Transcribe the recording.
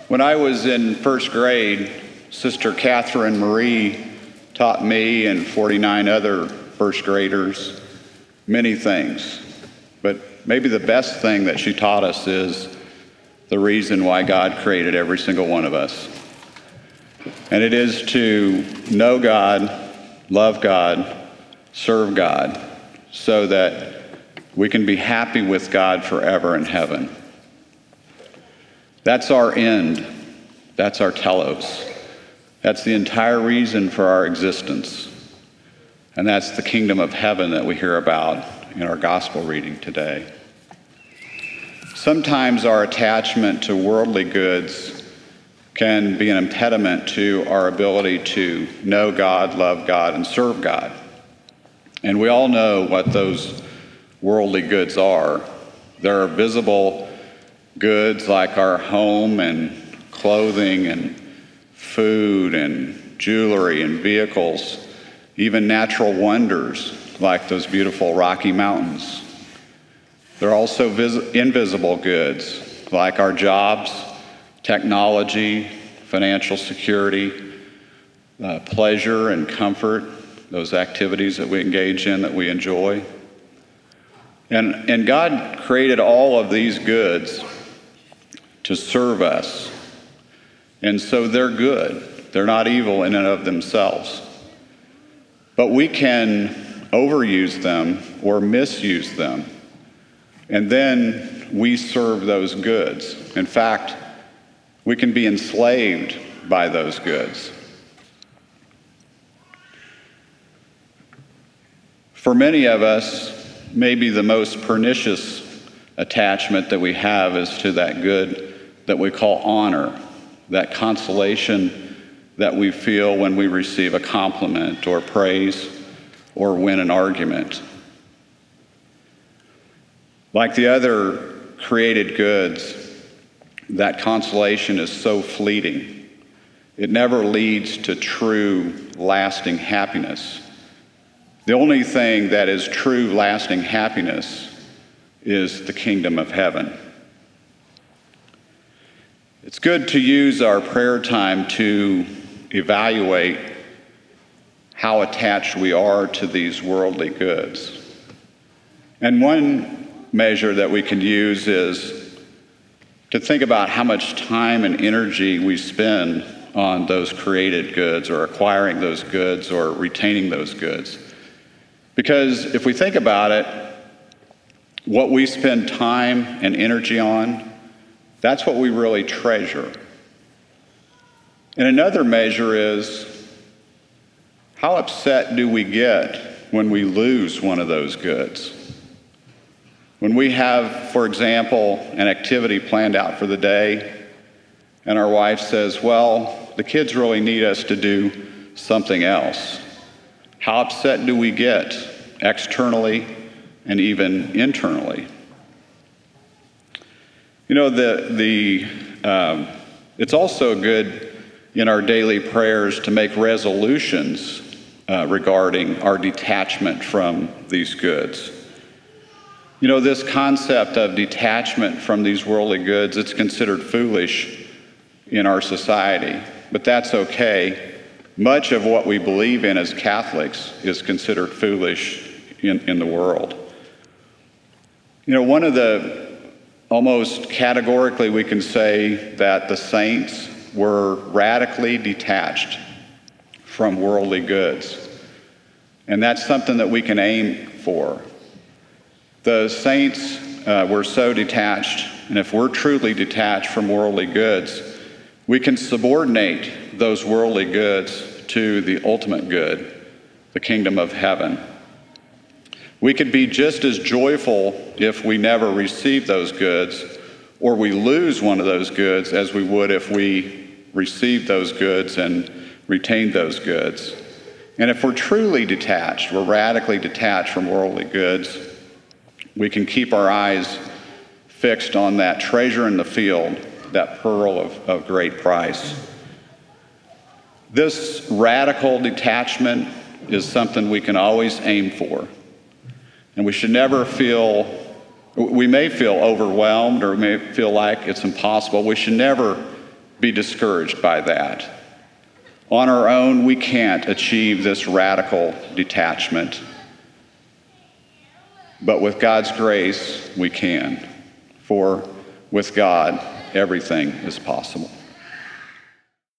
When I was in first grade, Sister Catherine Marie taught me and 49 other first graders many things. But maybe the best thing that she taught us is the reason why God created every single one of us. And it is to know God, love God, serve God, so that we can be happy with God forever in heaven. That's our end. That's our telos. That's the entire reason for our existence. And that's the kingdom of heaven that we hear about in our gospel reading today. Sometimes our attachment to worldly goods can be an impediment to our ability to know God, love God, and serve God. And we all know what those worldly goods are. There are visible goods like our home and clothing and food and jewelry and vehicles, even natural wonders like those beautiful Rocky Mountains. There are also invisible goods like our jobs, technology, financial security, pleasure and comfort, those activities that we engage in that we enjoy. And God created all of these goods to serve us. And so they're good. They're not evil in and of themselves. But we can overuse them or misuse them. And then we serve those goods. In fact, we can be enslaved by those goods. For many of us, maybe the most pernicious attachment that we have is to that good that we call honor, that consolation that we feel when we receive a compliment or praise or win an argument. Like the other created goods, that consolation is so fleeting. It never leads to true, lasting happiness. The only thing that is true, lasting happiness is the kingdom of heaven. It's good to use our prayer time to evaluate how attached we are to these worldly goods. And one measure that we can use is to think about how much time and energy we spend on those created goods or acquiring those goods or retaining those goods. Because if we think about it, what we spend time and energy on, that's what we really treasure. And another measure is how upset do we get when we lose one of those goods? When we have, for example, an activity planned out for the day, and our wife says, well, the kids really need us to do something else. How upset do we get externally and even internally? You know, it's also good in our daily prayers to make resolutions regarding our detachment from these goods. You know, this concept of detachment from these worldly goods, it's considered foolish in our society, but that's okay. Much of what we believe in as Catholics is considered foolish in the world. You know, one of the almost categorically, we can say that the saints were radically detached from worldly goods. And that's something that we can aim for. The saints were so detached, and if we're truly detached from worldly goods, we can subordinate those worldly goods to the ultimate good, the kingdom of heaven. We could be just as joyful if we never receive those goods, or we lose one of those goods, as we would if we received those goods and retained those goods. And if we're truly detached, we're radically detached from worldly goods, we can keep our eyes fixed on that treasure in the field, that pearl of great price. This radical detachment is something we can always aim for. And we should never we may feel overwhelmed or may feel like it's impossible. We should never be discouraged by that. On our own, we can't achieve this radical detachment. But with God's grace, we can. For with God, everything is possible.